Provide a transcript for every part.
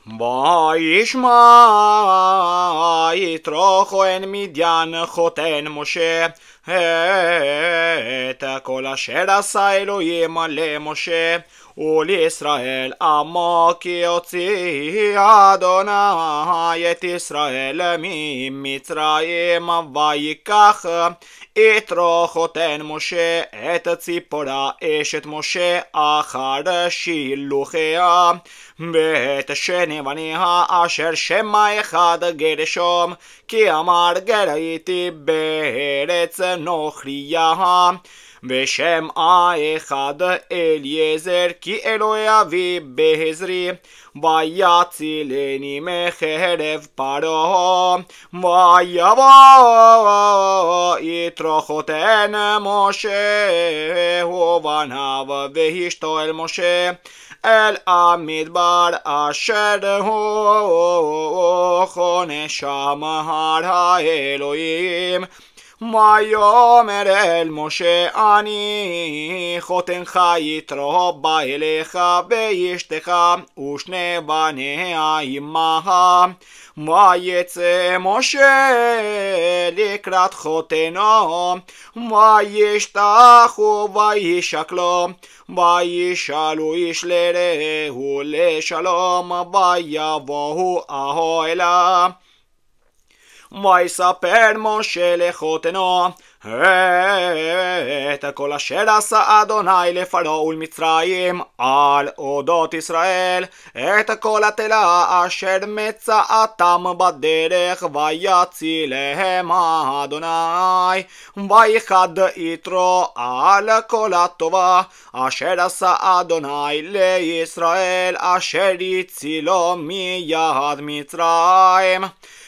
וישמע יתרו כהן מדיין חותן משה את כל אשר עשה אלוהים למשה ולישראל עמו כי הוציא אדוני את ישראל ממצרים ויקח יתרו חותן משה את ציפורה אשת משה אחר שילוחיה ואת שני בניה אשר שמה אחד גרשום כי אמר גר הייתי בארץ נוכריה ושם האחד אליעזר כי אלוהי אבי בעזרי ויצילני מחרב פרעה ויבוא יתרו חותן משה ובניו ואשתו אל משה אל המדבר אשר הוא חונה שם הר האלוהים ויאמר אל משה אני חותנך יתרו בא אליך ואשתך ושני בניה עמך ויצא משה לקראת חותנו וישתחו וישקלו וישאלו איש לרעהו לשלום ויבואו אוהלה ויספר משה לחותנו את כל אשר עשה אדוני לפרעה ולמצרים על אודות ישראל את כל התלה אשר מצאתם בדרך ויצילהם אדוני ויחד יתרו על כל הטובה אשר עשה אדוני לישראל אשר הצילו מיד מצרים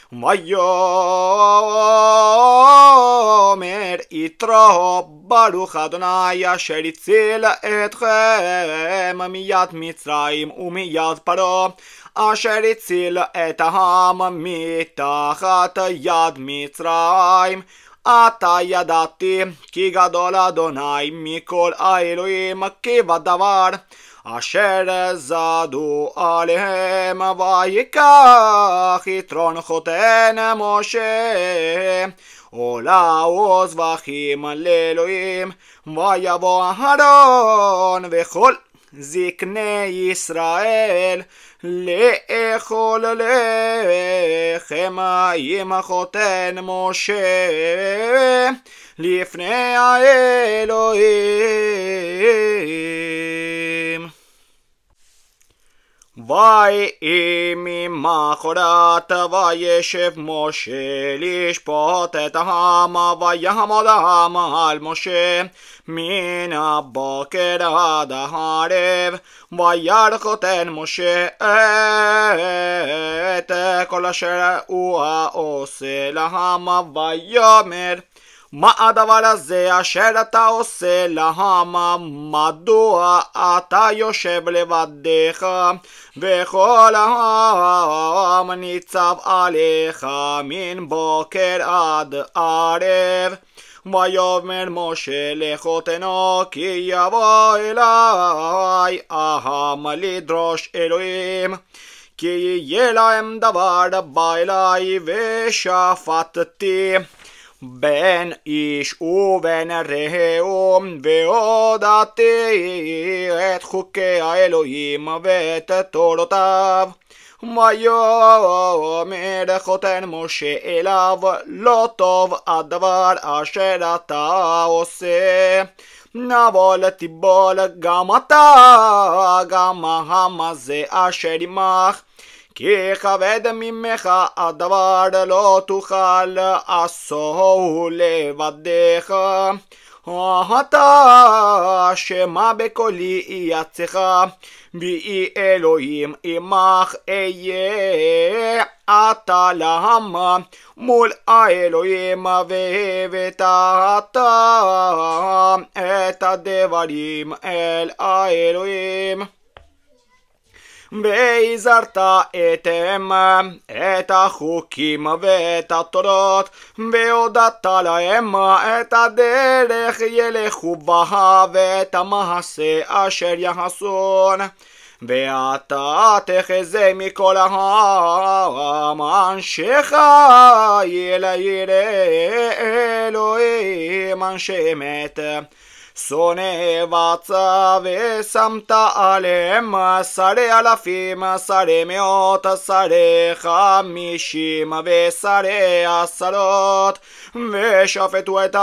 ויאמר יתרו ברוך אדוני אשר הציל אתכם מיד מצרים ומיד פרעה אשר הציל את העם מתחת יד מצרים עתה ידעתי כי גדול אדוני מכל האלוהים כי בדבר אשר זדו עליהם ויקח יתרו חותן משה עולה וזבחים לאלוהים ויבוא אהרון וכל זקני ישראל לאכול לחם עם חותן משה לפני האלוהים. ויהי ממחרת וישב משה לשפוט את העם ויעמוד העם על משה מן הבוקר עד הערב וירא חותן משה את כל אשר הוא עושה לעם ויאמר מה הדבר הזה אשר אתה עושה לעם מדוע אתה יושב לבדך וכל העם ניצב עליך מן בוקר עד ערב ויאמר משה לחותנו כי יבוא אלי העם לדרוש אלוהים כי יהיה להם דבר בא אלי ושפטתי בין איש ובין רעהו והודעתי את חוקי האלוהים ואת תורותיו ויאמר חותן משה אליו לא טוב הדבר אשר אתה עושה נבול תיבול גם אתה גם העם הזה אשר עמך כי כבד ממך הדבר לא תוכל לעשו לבדך אתה שמע בקולי יצאך בי אלוהים עמך אהיה אתה לעם מול האלוהים והבאת אתה את הדברים אל האלוהים והזהרת אתם את החוקים ואת התורות והודעת להם את הדרך ילכו בה ואת המעשה אשר יעשון ואתה תחזה מכל העם, אנשיך ירא אלוהים, אנשי אמת. שונא בצע ושמת עליהם שרי אלפים, שרי מאות, שרי 50 ושרי עשרות, ושפטו את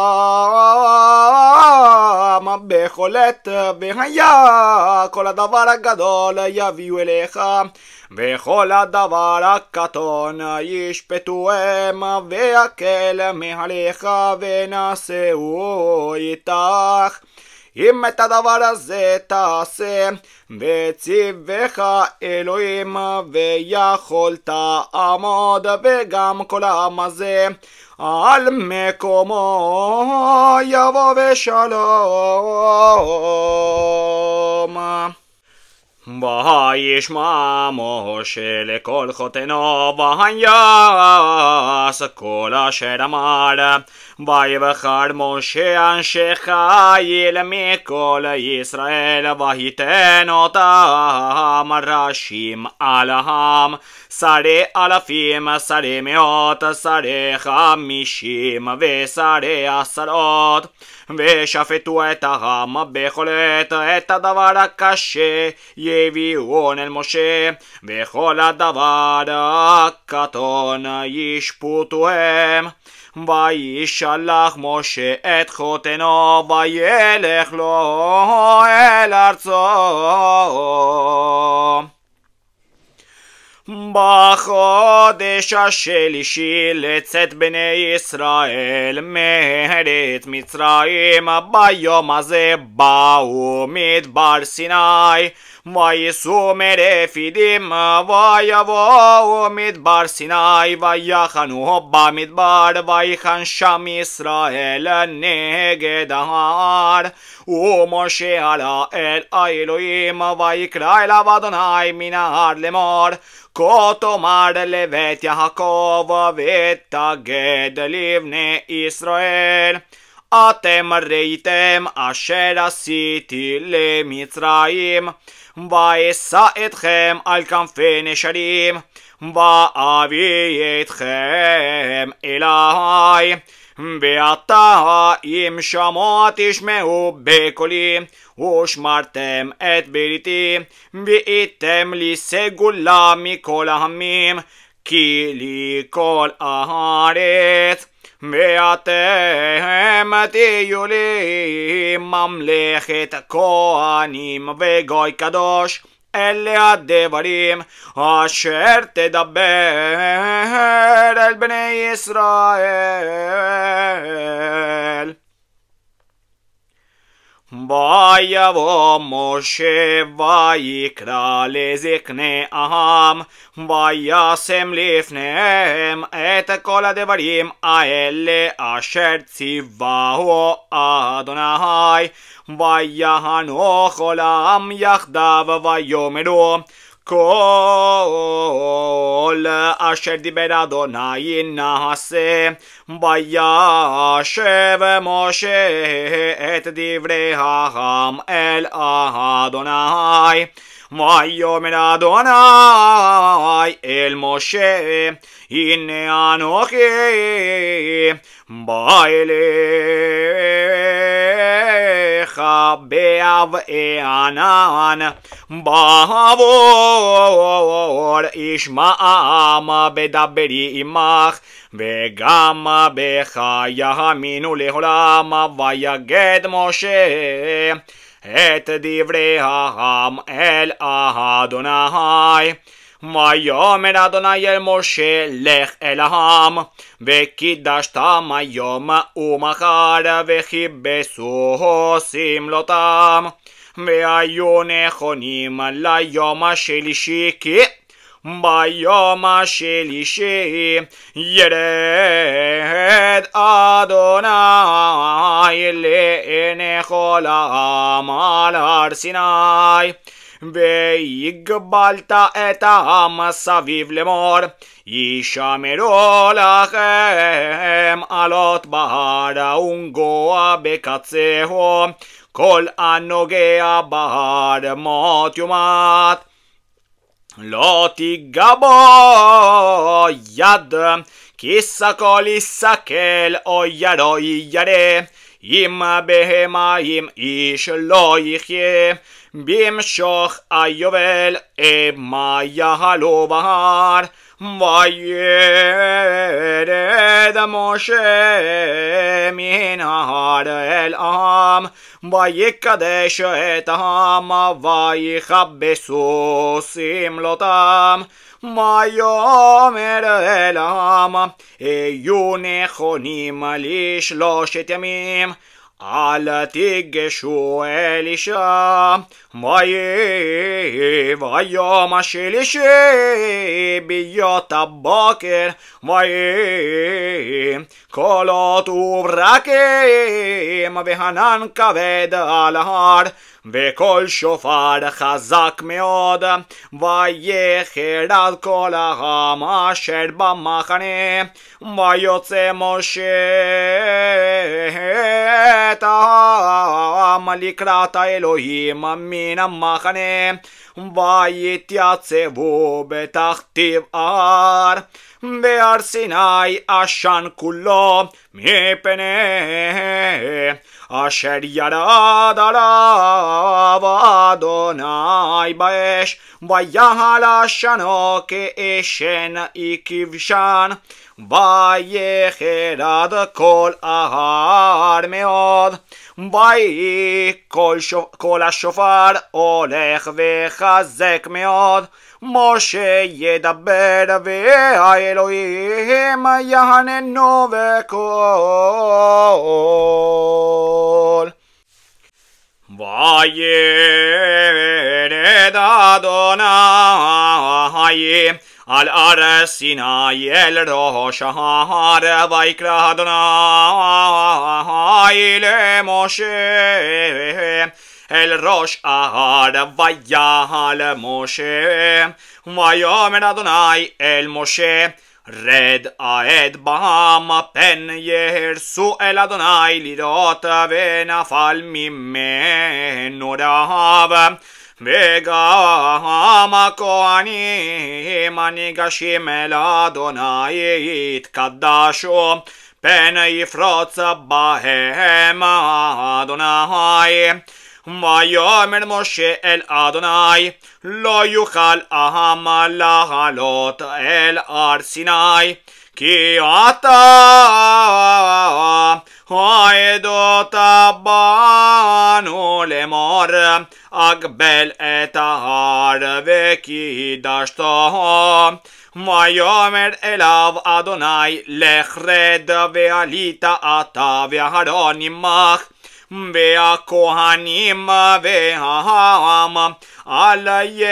העם בכל עת, והיה כל הדבר הגדול יביאו אליך, וכל הדבר הקטון ישפטו הם, ויקל מעליך ונעשהו איתך. אם את הדבר הזה תעשה, וציווך אלוהים, ויכולת עמוד, וגם כל העם הזה על מקומו יבוא בשלום. וישמע משה לכל חותנו, ויעש כל אשר אמר. ויבחר משה אנשי חיל מכל ישראל, וייתן אותם ראשים על העם, שרי אלפים, שרי מאות, שרי 50 ושרי עשרות, ושפטו את העם בכל עת. את הדבר הקשה יביאו אל משה, וכל הדבר הקטון ישפטו הם. וישלח משה את חותנו, וילך לו אל ארצו. בחודש השלישי לצאת בני ישראל מארץ מצרים, ביום הזה באו מדבר סיני, וייסעו מרפידים, ויבואו מדבר סיני, ויחנו במדבר, ויחן שם ישראל נגד ההר. ומשה עלה אל האלוהים, ויקרא אליו אדוני מן ההר לאמור, כה תאמר לבית יעקב ותגד לבני ישראל, אתם ראיתם אשר עשיתי למצרים, ואשא אתכם על כנפי נשרים, ואביא אתכם אלי. ועתה אם שמוע תשמעו בקולי, ושמרתם את בריתי, והייתם לי סגולה מכל העמים, כי לי כל הארץ. ואתם תהיו לי ממלכת כהנים וגוי קדוש. אלה הדברים אשר תדבר אל בני ישראל. ויבוא משה ויקרא לזקני העם, וישם לפניהם את כל הדברים האלה אשר ציווהו אדוני. ויענו כל העם יחדיו, ויאמרו, כל אשר דיבר אדוני נעשה. וישב משה את דברי העם אל אדוני. ויאמר אדוני אל משה, הנה אנוכי בא אליך בעבעי ענן, בעבור ישמע העם בדברי עמך, וגם בך יאמינו לעולם. ויגד משה את דברי העם אל אדוני. ויאמר אדוני אל משה, לך אל העם, וקידשתם היום ומחר, וכיבסו שמלותם, והיו נכונים ליום השלישי, כי ביום השלישי ירד אדוני לעיני כל העם על הר סיני. והגבלת את העם סביב לאמור, ישמרו לכם עלות בהר ונגוע בקצהו, כל הנוגע בהר מות יומת. לא תיגע בו יד, כי סקול יסקל או ידו ירא. אם בהמה אם איש לא יחיה, במשוך היובל המה יעלו בהר. וירד משה מן ההר אל העם, ויקדש את העם, ויכבסו שמלותם. ויאמר אל העם, היו נכונים ל3 ימים, אל תיגשו אל אישה. ויום השלישי ביות הבוקר, קולות וברקים וענן כבד על ההר, וקול שופר חזק מאוד, ויחרד כל העם אשר במחנה. ויוצא משה את העם לקראת האלוהים מן המחנה, ויתייצבו בתחתיב ההר. בהר סיני עשן כולו מפני אשר ירד עליו אדוני באש, ויהל עשנו כאשן כבשן, ויחרד כל ההר מאוד. קול השופר הולך וחזק מאוד. משה ידבר והאלוהים יעננו בקול. וירד אדוני על הר סיני אל ראש ההר, ויקרא אדוני למשה אל ראש ההר, ויעל משה. ויאמר אדוני אל משה, רד עד בעם, פן יהרסו אל אדוני לראות, ונפל ממנו רעב. וגם הכהנים הניגשים אל אדוני יתקדשו, פן יפרוץ בהם אדוני. ויאמר משה אל אדוני, לא יוכל העם לעלות אל הר סיני, כי אתה העדות בנו לאמור, אגבל את ההר וקידשתו. ויאמר אליו אדוני, לך רד ועלית אתה ואהרון עמך, והכהנים והעם אל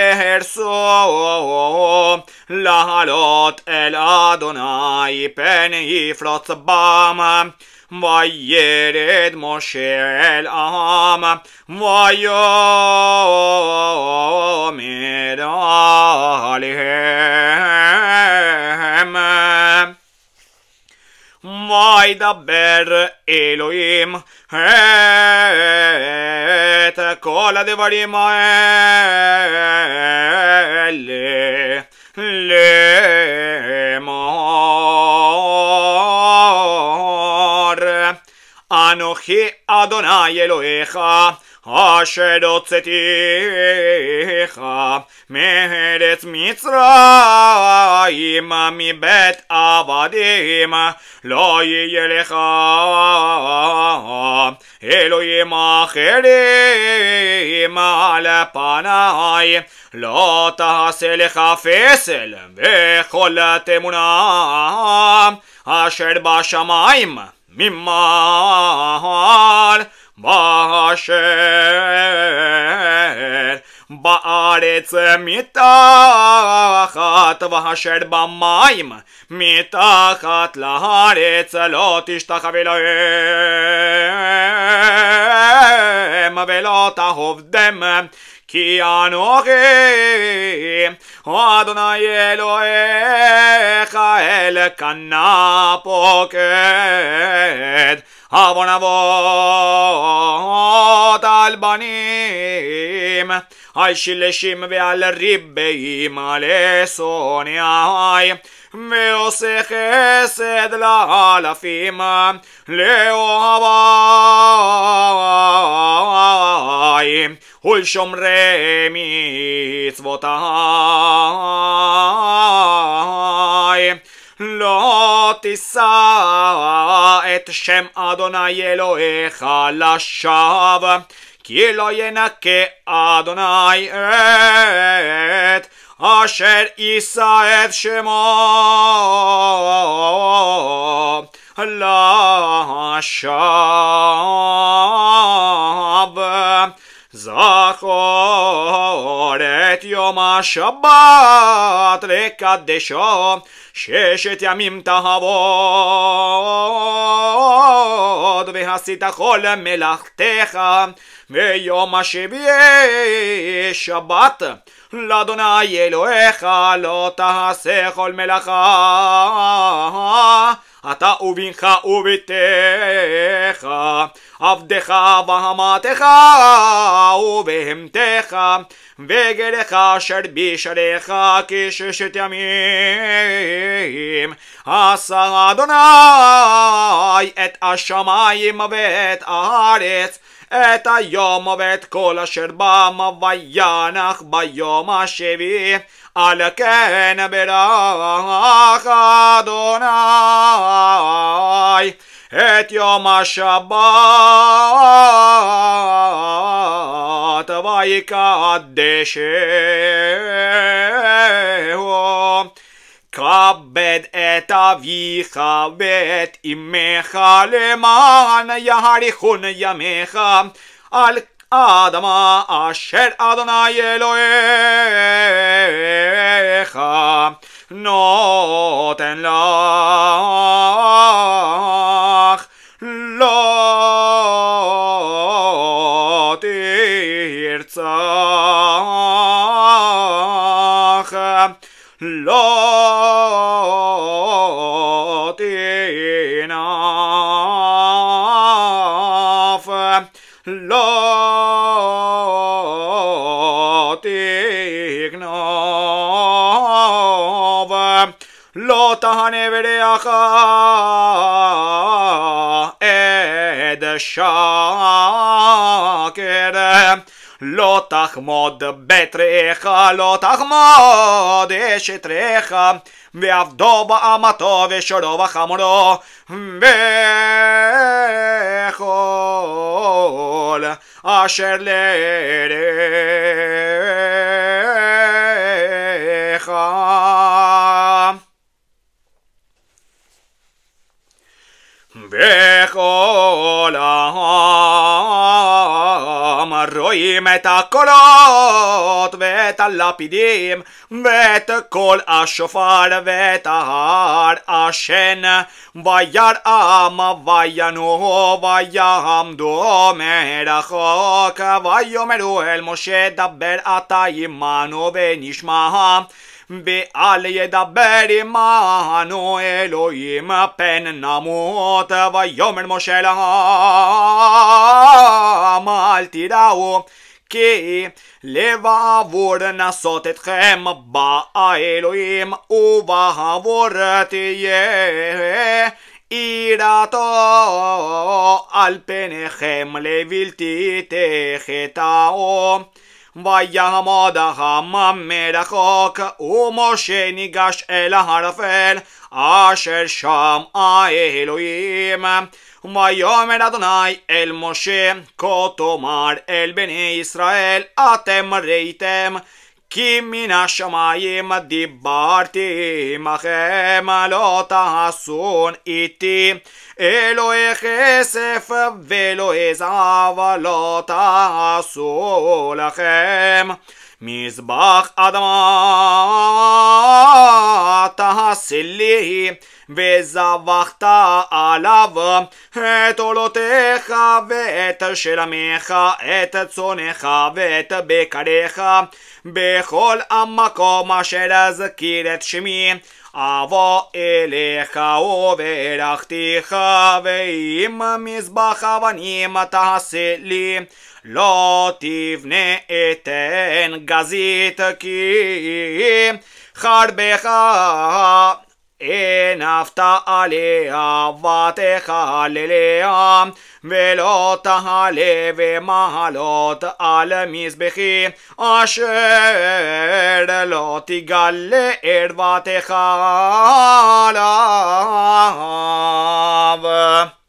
יהרסו לעלות אל אדוני, פן יפרוץ בם. וירד משה אל העם, ויאמר עליהם. וידבר אלוהים את כל הדברים האלה לאמור, אנוכי אדוני אלוהיך, אשר הוצאתיך מארץ מצרים, מבית עבדים. לא יהיה לך אלוהים אחרים על פניי, לא תעשה לך פסל וכל תמונה אשר בשמיים ממעל ואשר בארץ מתחת ואשר במים מתחת לארץ, לא תשתחווה להם ולא תעבדם, כי אנוכי אדוני אלוהיך אלקנה פוקד עוון אבות על בנים, על שלשים ועל ריבעים, על שונאי, ועושה חסד לאלפים, לאוהבי ולשומרי מצוותיי. לא תישא את שם אדוני אלוהיך לשווא, כי לא ינקה אדוני את אשר יישא את שמו לשווא. זכור את יום השבת לקדשו, 6 ימים תעבוד ועשית כל מלאכתך, ויום השביעי שבת לאדוני אלוהיך, לא תעשה כל מלאכה, אתה ובנך וביתך, עבדך ואמתך ובהמתך, וגרך אשר בשעריך, כי 6 ימים עשה אדוני את השמיים ואת הארץ, את היום ואת כל אשר בם, וינח ביום השביעי, על כן ברך אדוני את יום השבת ויקדשהו. כבד את אביך ואת אמך, למען יאריכון ימיך על האדמה אשר אדוני אלוהיך נותן לך. לא תרצח, לא תנאף, לא תגנוב, לא תהנה ברעך עד שקר, לא תחמוד בית רעך, לא תחמוד אשת רעך, ועבדו באמתו ושרו בחמורו, וכל אשר לרעך. וכל העם רואים את הקולות ואת הלפידים ואת קול השופר ואת ההר השן, וירעם וינועו ויעמדו מרחוק, ויאמרו אל משה, דבר אתה עמנו ונשמע, ואל ידבר עמנו אלוהים פן נמות. ויאמר משה לעם, אל תיראו, כי לבעבור נשאות אתכם באלוהים, ובעבור תהיה יראתו על פניכם לבלתי תחטאו. ויעמוד העם מרחוק, ומשה ניגש אל הערפל אשר שם האלוהים. ויאמר אדוני אל משה, כה תאמר אל בני ישראל, אתם ראיתם כי מן השמיים דיברתי עמכם, לא תעשון איתי אלוהי כסף ואלוהי זהב, לא תעשו לכם מזבח אדמה, תעשה תעשה לי, וזבחת עליו את עולותיך ואת שלמיך, את צונך ואת בקריך, בכל המקום אשר אזכיר את שמי, אבוא אליך וברכתיך, ועם מזבח אבנים תעשה לי, לא תבנה אתן גזית, כי חרבך הנפת עליה ותחלליה, ולא תעלה במעלות על מזבחי, אשר לא תגלה ערוותך עליו.